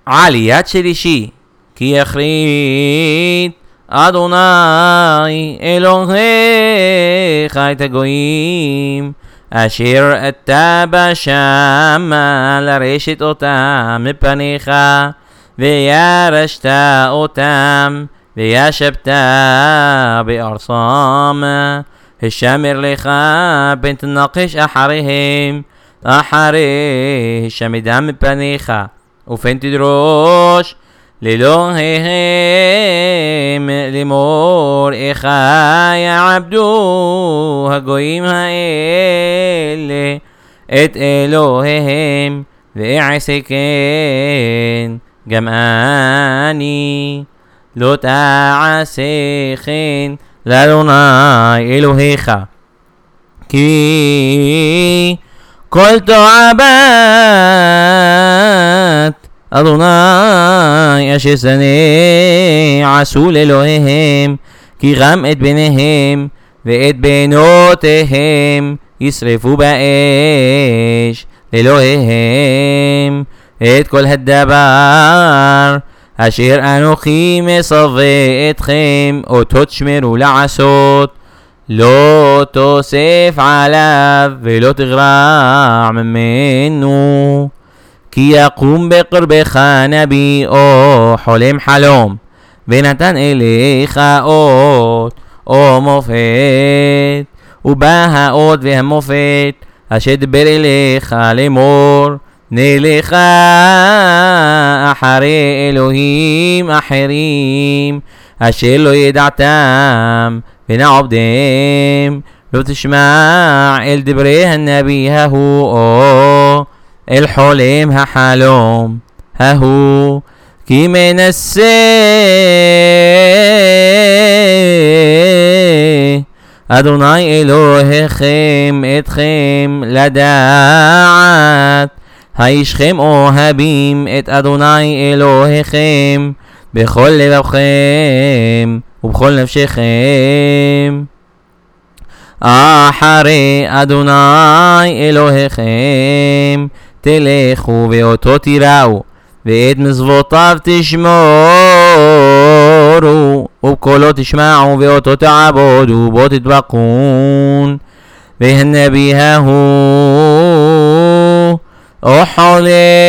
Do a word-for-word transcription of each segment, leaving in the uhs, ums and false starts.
עליית שלישי. כי יחריד אדוני אלוהיך את הגויים אשר אתה בשמה לרשת אותם מפניך וירשת אותם וישבת בארצם השמר לך פן תנקש אחריהם אחרי השמדם מפניך ופן תדרוש לאלוהיהם לאמור איך יעבדו הגויים האלה את אלוהיהם ואעשה כן גם אני לא תעשה כן לאדוני אלוהיך כי כל תועבת אדוני אשר שנא עשו לאלוהיהם כי גם את בניהם ואת בנותיהם ישרפו באש לאלוהיהם את כל הדבר אשר אנוכי מצווה אתכם אותו תשמרו לעשות לא תוסף עליו ולא תגרע ממנו כי יקום בקרבך נביא או חולם חלום ונתן אליך אות או מופת ובא האות והמופת אשר דבר אליך לאמור נלך אחרי אלוהים אחרים אשר לא ידעתם ונעבדם לא תשמע אל דברי הנביא ההוא או אל חולם החלום ההוא כי מנסה אדוני אלוהיכם אתכם לדעת הישכם אוהבים את אדוני אלוהיכם בכל לבבכם ובכל נפשכם אחרי אדוני אלוהיכם תלכו ואותו תיראו ואת מצוותיו תשמורו ובקולו תשמעו ואותו תעבודו בו תדבקון והנביא ההוא או חולם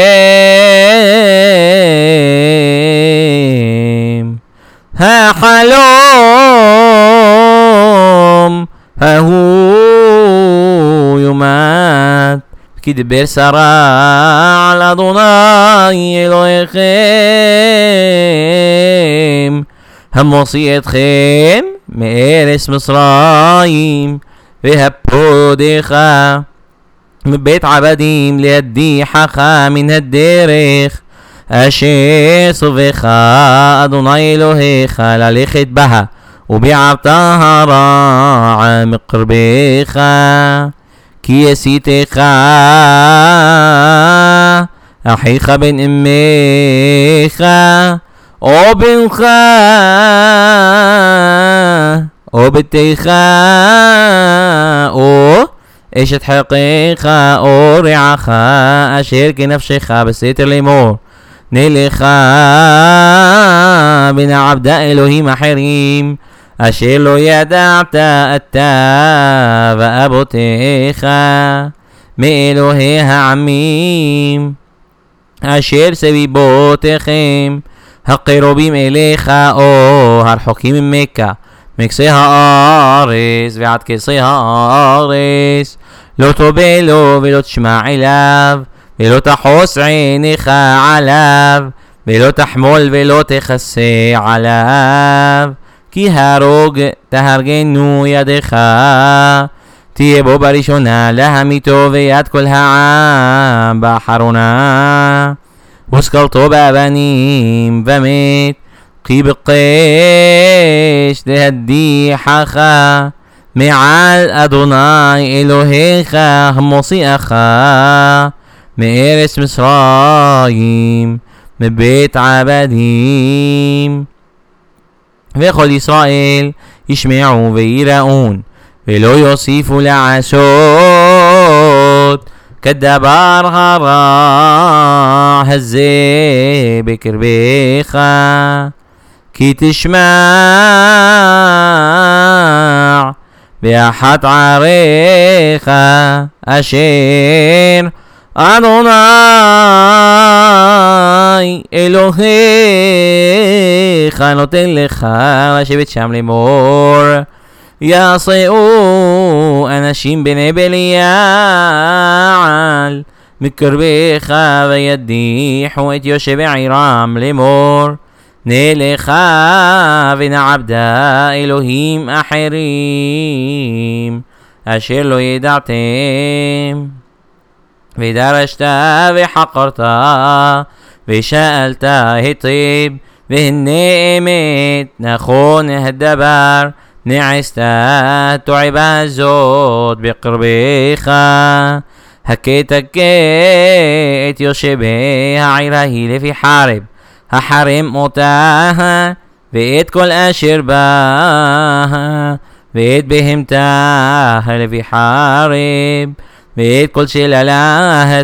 החלום ההוא יומת כי דבר סרה על אדוני אלוהיכם המוציא אתכם מארץ מצרים והפודך מבית עבדים להדיחך מן הדרך אשר צווך אדוני אלוהיך ללכת בה וביערת הרע מקרבך כי עשיתך אחיך בן אמך או בנך או בתך או אשת חלקך או רעך אשר כנפשך בסתר לאמור נלך בין עבדה אלוהים אחרים אשר לא ידעת אתה ואבותיך מאלוהי העמים אשר סביבותיכם הקרובים אליך או הרחוקים ממך מקצה הארץ ועד קצה הארץ לא תובה לו ולא תשמע אליו ולא תחוס עיניך עליו ולא תחמול ולא תכסה עליו כי הרוג תהרגנו ידך תהיה בו בראשונה להמיתו ויד כל העם באחרונה וסקלתו באבנים ומת כי בקש להדיחך מעל אדוני אלוהיך המוציאך מארץ מצרים מבית עבדים וכל ישראל ישמעו ויראון ולא יוסיפו לעשות כדבר הרע הזה בקרבך, כי תשמע באחת עריך אשר אדוני אלוהיך נותן לך לשבת שם לאמור. יצאו אנשים בני בליעל מקרבך וידיחו את יושבי עירם לאמור, נלכה ונעבד אלוהים אחרים אשר לא ידעתם, ודרשת וחקרת ושאלת היטב, והנה אמת נכון הדבר, נעשת תועבה זאת בקרבך. הכה תכה את יושבי העיר ההיא לפי חרב, החרם אותה ואת כל אשר בה, ואת בהמתה לפי חרב, ואת כל שללה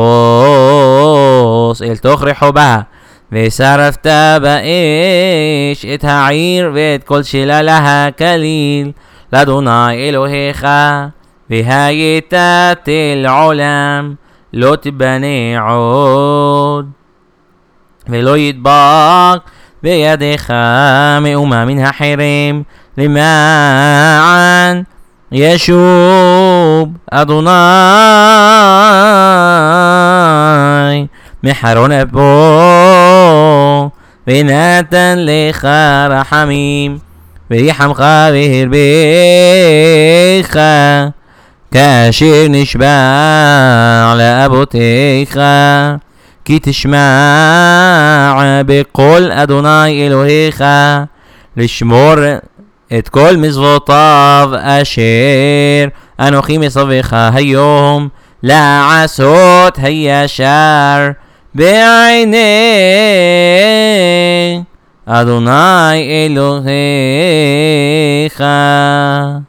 תכבוס אל תוך רחובה, ושרפת באש את העיר ואת כל שללה כליל לאדוני אלוהיך, והיית תל עולם לא תיבנה עוד, ולא ידבק בידיך מאומה מן החרם, למען ישוב אדוני מחרון אפו ונתן לך רחמים, ויחמך והרבך כאשר נשבע לאבותיך, כי תשמע בקול אדוני אלוהיך לשמור את כל מצוותיו אשר אנוכי מצווך היום, לעשות הישר בעיני אדוני אלוהיך.